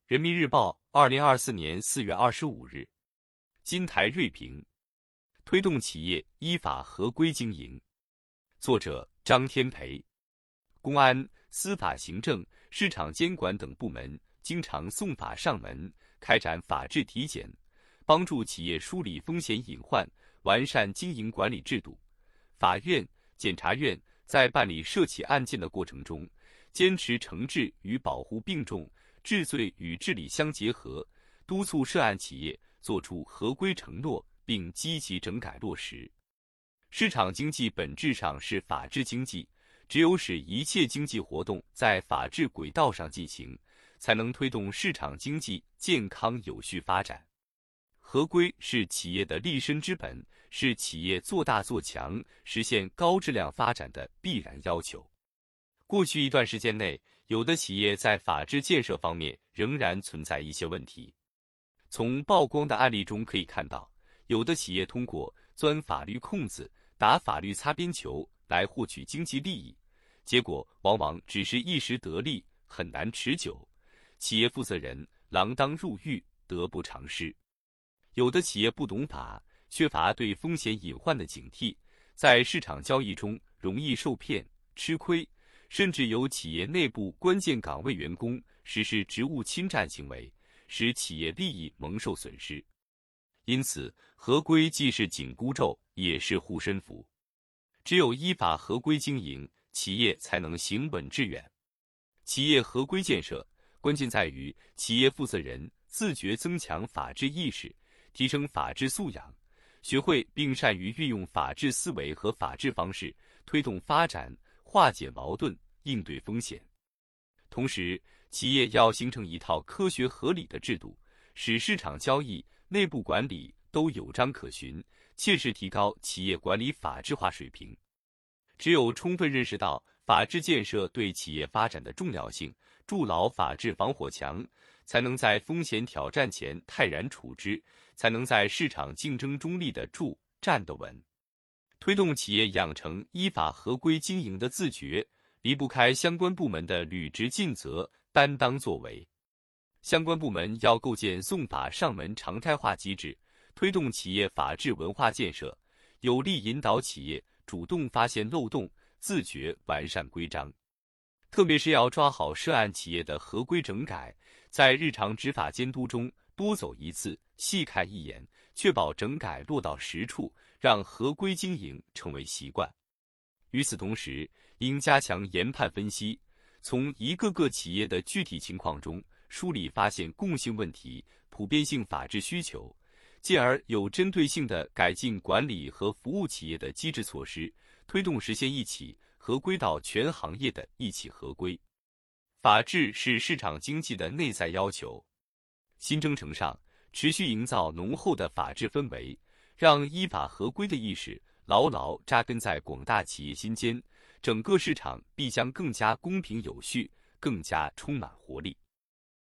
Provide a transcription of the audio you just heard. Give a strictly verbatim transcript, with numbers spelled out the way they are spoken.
人民日报，二零二四年四月二十五日。金台锐评：推动企业依法合规经营。作者张天培。公安、司法行政、市场监管等部门经常送法上门，开展法治体检，帮助企业梳理风险隐患，完善经营管理制度。法院、检察院在办理涉企案件的过程中，坚持惩治与保护并重，治罪与治理相结合，督促涉案企业作出合规承诺，并积极整改落实。市场经济本质上是法治经济，只有使一切经济活动在法治轨道上进行，才能推动市场经济健康有序发展。合规是企业的立身之本，是企业做大做强、实现高质量发展的必然要求。过去一段时间内，有的企业在法治建设方面仍然存在一些问题。从曝光的案例中可以看到，有的企业通过钻法律空子、打法律擦边球来获取经济利益，结果往往只是一时得利，很难持久。企业负责人锒铛入狱，得不偿失。有的企业不懂法，缺乏对风险隐患的警惕，在市场交易中容易受骗、吃亏，甚至有企业内部关键岗位员工实施职务侵占行为，使企业利益蒙受损失。因此，合规既是紧箍咒，也是护身符。只有依法合规经营，企业才能行稳致远。企业合规建设，关键在于企业负责人自觉增强法治意识，提升法治素养，学会并善于运用法治思维和法治方式，推动发展，化解矛盾，应对风险。同时，企业要形成一套科学合理的制度，使市场交易、内部管理都有章可循，切实提高企业管理法治化水平。只有充分认识到法治建设对企业发展的重要性，筑牢法治防火墙，才能在风险挑战前泰然处之，才能在市场竞争中立得住、站得稳。推动企业养成依法合规经营的自觉，离不开相关部门的履职尽责、担当作为。相关部门要构建送法上门常态化机制，推动企业法治文化建设，有力引导企业主动发现漏洞，自觉完善规章。特别是要抓好涉案企业的合规整改，在日常执法监督中多走一次，细看一眼，确保整改落到实处，让合规经营成为习惯。与此同时，应加强研判分析，从一个个企业的具体情况中梳理发现共性问题、普遍性法治需求，进而有针对性地改进管理和服务企业的机制措施，推动实现一起合规到全行业的一起合规。法治是市场经济的内在要求，新征程上持续营造浓厚的法治氛围，让依法合规的意识牢牢扎根在广大企业心间，整个市场必将更加公平有序，更加充满活力。